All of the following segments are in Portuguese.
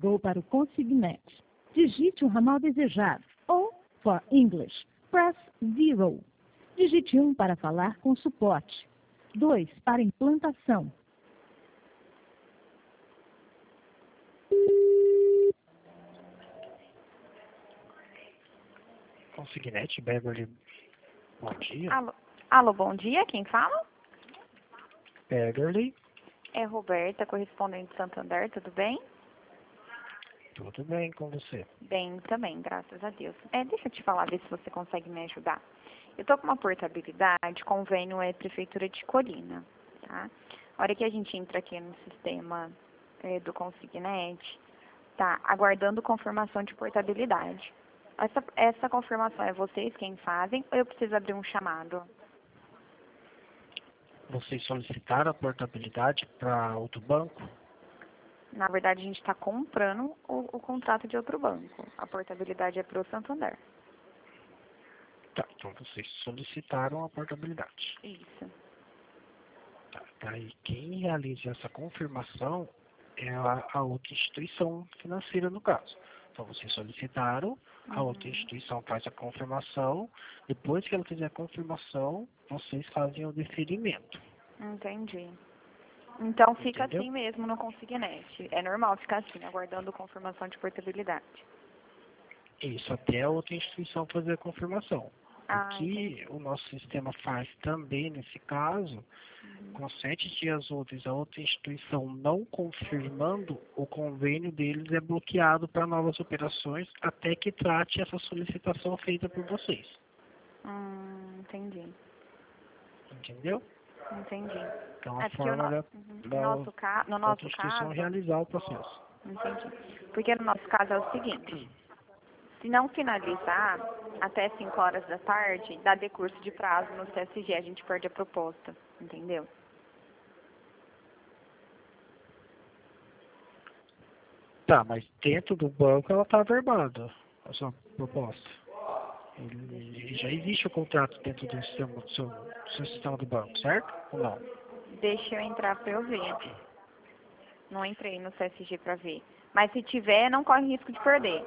ligou para o Consignet. Digite o ramal desejado ou, for English, press 0. Digite 1 para falar com suporte. 2 para implantação. Consignet, Beverly, bom dia. Alô, bom dia, quem fala? Beverly, É Roberta, correspondente de Santander, tudo bem? tudo bem com você? Bem também, graças a Deus. Deixa eu te falar, ver se você consegue me ajudar. Eu tô com uma portabilidade, convênio é Prefeitura de Colina, tá? A hora que a gente entra aqui no sistema do Consignet, tá aguardando confirmação de portabilidade. Essa confirmação é vocês quem fazem ou eu preciso abrir um chamado? Vocês solicitaram a portabilidade para outro banco? Na verdade, a gente está comprando o contrato de outro banco. A portabilidade é para o Santander. Tá, então vocês solicitaram a portabilidade. Isso. Tá, daí quem realiza essa confirmação é a outra instituição financeira no caso. Então vocês solicitaram, a outra instituição faz a confirmação, depois que ela fizer a confirmação, vocês fazem o deferimento. Entendi. Então fica Entendeu? assim mesmo no Consignet. É normal ficar assim, aguardando confirmação de portabilidade. Isso, até a outra instituição fazer a confirmação. O que Entendi. o nosso sistema faz também nesse caso, com 7 dias úteis, a outra instituição não confirmando, o convênio deles é bloqueado para novas operações até que trate essa solicitação feita por vocês. Entendi. Entendeu? Entendi. Então a Porque forma no da outra nosso instituição caso, realizar o processo. entendi. Porque no nosso caso é o seguinte, se não finalizar até 5 horas da tarde, dá decurso de prazo no CSG, a gente perde a proposta, entendeu? Tá, mas dentro do banco ela está averbada, a sua proposta. Já existe o contrato dentro do seu sistema do banco, certo? Ou não? Deixa eu entrar para eu ver. Não entrei no CSG para ver. Mas se tiver, não corre risco de perder.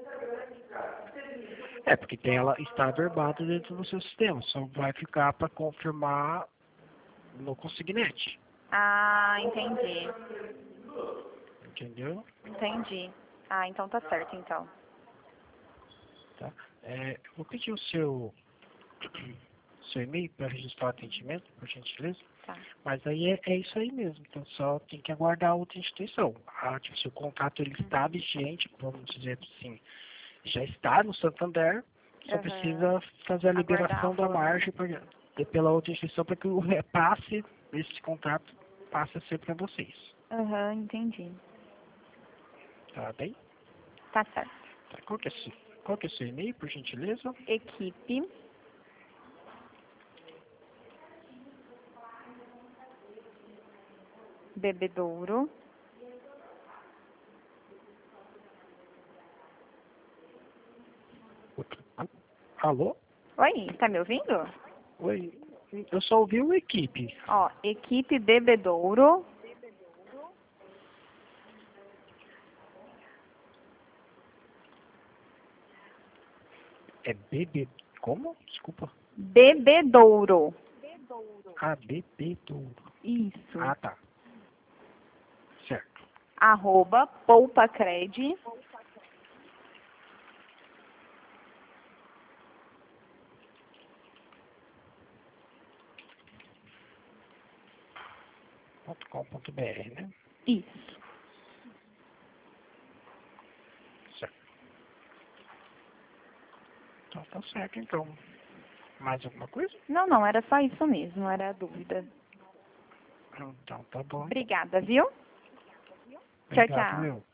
É, porque ela está averbada dentro do seu sistema, só vai ficar para confirmar no Consignet. Ah, entendi. Entendeu? Entendi. Ah, então tá certo, então. Tá? Eu vou pedir o seu e-mail para registrar o atendimento, por gentileza. Tá. Mas aí é isso aí mesmo, então só tem que aguardar a outra instituição. Tipo, se o contrato ele está vigente, vamos dizer assim, já está no Santander, só precisa fazer a liberação da margem pela outra instituição para que o repasse desse contrato passe a ser para vocês. Entendi. Tá bem? Tá certo. Tá, qual que é o seu e-mail, por gentileza? Equipe Bebedouro Alô? Oi, tá me ouvindo? Oi, eu só ouvi o equipe. Ó, equipe Bebedouro É como? Desculpa. Bebedouro. Ah, Bebedouro. Isso. Ah, tá. Certo. @poupacred .com.br, né? Isso. Certo. Então tá certo, então. Mais alguma coisa? Não, era só isso mesmo, era a dúvida. Então tá bom. Obrigada, viu? Obrigado, Tchau. meu.